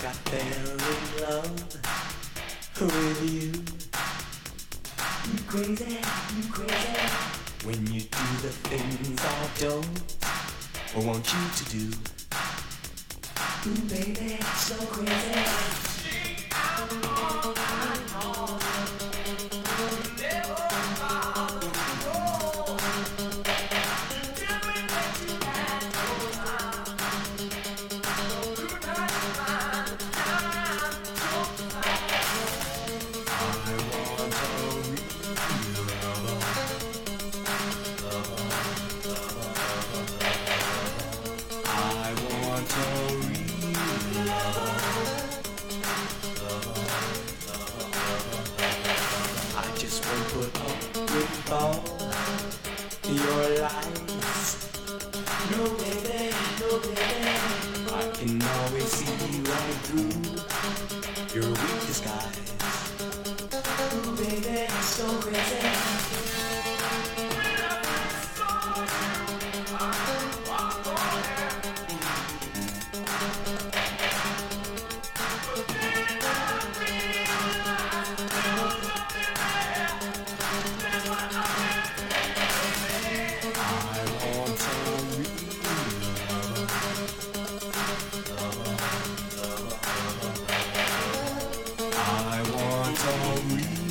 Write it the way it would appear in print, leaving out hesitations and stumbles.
I fell in love with you. You crazy, you crazy. When you do the things I don't want you to do. Ooh, baby, so crazy. Put up with all your lies. No baby, no baby, I can always see right through your weak disguise. Ooh, baby, so crazy. I want some real